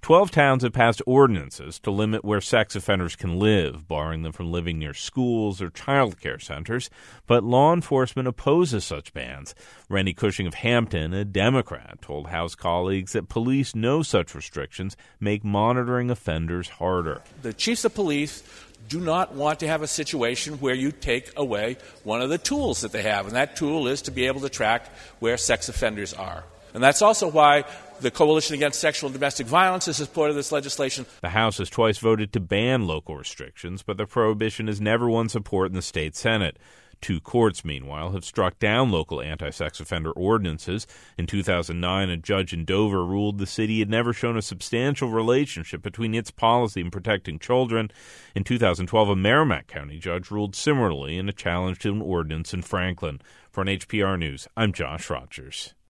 12 towns have passed ordinances to limit where sex offenders can live, barring them from living near schools or child care centers, but law enforcement opposes such bans. Randy Cushing of Hampton, a Democrat, told House colleagues that police know such restrictions make monitoring offenders harder. The chiefs of police do not want to have a situation where you take away one of the tools that they have, and that tool is to be able to track where sex offenders are. And that's also why the Coalition Against Sexual and Domestic Violence has supported this legislation. The House has twice voted to ban local restrictions, but the prohibition has never won support in the state Senate. Two courts, meanwhile, have struck down local anti-sex offender ordinances. In 2009, a judge in Dover ruled the city had never shown a substantial relationship between its policy in protecting children. In 2012, a Merrimack County judge ruled similarly in a challenge to an ordinance in Franklin. For NHPR News, I'm Josh Rogers.